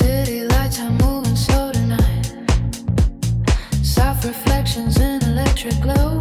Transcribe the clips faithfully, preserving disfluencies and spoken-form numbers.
City lights are moving slow tonight. Soft reflections in electric glow.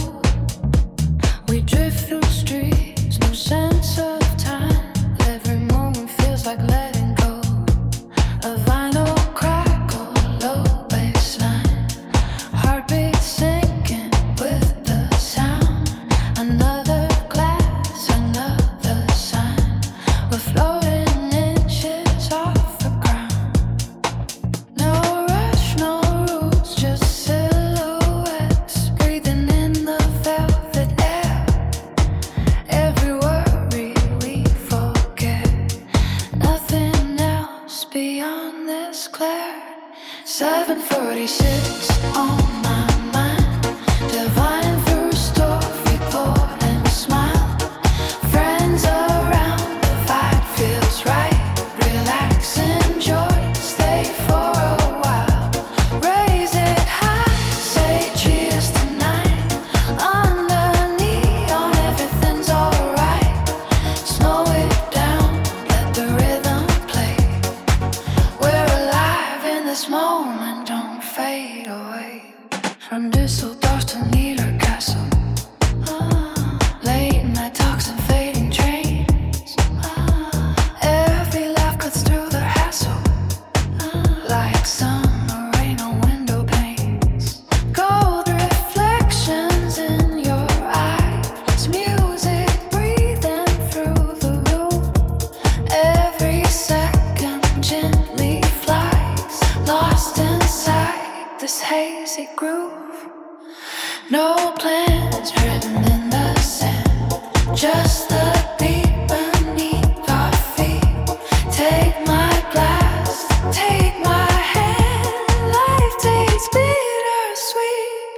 We drift through streets, no sense of time. Every moment feels like letting go. A vinyl crackle, low baseline. Heartbeat sinking with the sound. Another glass, another sign. We're floating inches off the ground. No rush, no rules, just silhouettes. Breathing in the velvet air. Every worry we forget. Nothing else beyond this glare. seven forty-six on my mind. Divine through storm, we pour and smile. Friends around, the vibe feels right. Relax, enjoy, stay for a while. Raise it high, say cheers tonight. Under neon, everything's alright. Slow it down, let the rhythm play. We're alive in this moment, don't fade away. From Düsseldorf to Niederkassel. Ah, late night talks and fading trains. Ah, every laugh cuts through the hassle. Ah, like summer rain on window panes. Gold reflections in your eyes. Music breathing through the room. Every second gently flies. Lost inside this hazy groove. No plans written in the sand. Just the beat beneath our feet. Take my blast, take my hand. Life tastes bittersweet.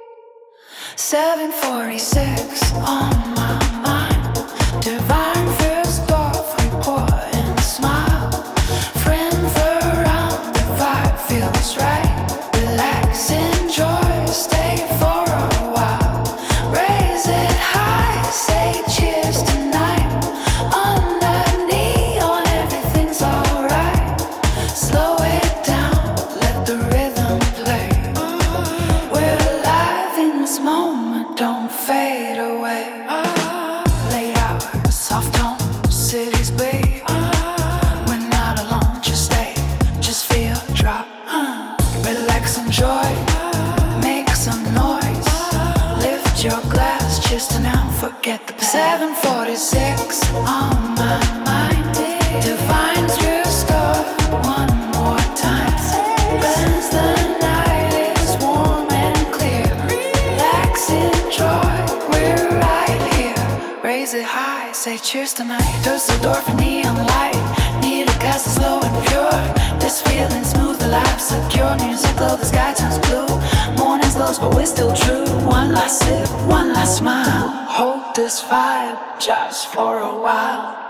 seven forty-six on my mind. Divine first off, we pour and smile. Friends around, the vibe feels right. Relax, enjoy, stay for a while. Raise it high, say cheers tonight. Under neon, everything's alright. Slow it down, let the rhythm play. We're alive in this moment, don't fade away. Late hours, soft tone, cities bleed. We're not alone, just stay, just feel, drop. Relax, enjoy, make some noise. Lift your glass, cheers to now, forget the past. seven forty-six on my mind. Divine through store, one more time. Bends the night is warm and clear. Relax, enjoy, we're right here. Raise it high, say cheers tonight. Düsseldorf, neon light. Need a gas is slow and pure. This feeling smooth, alive, secure. Music glow, the sky turns blue. Morning's lows, but we're still true. One last sip, one last smile. Hold this vibe just for a while.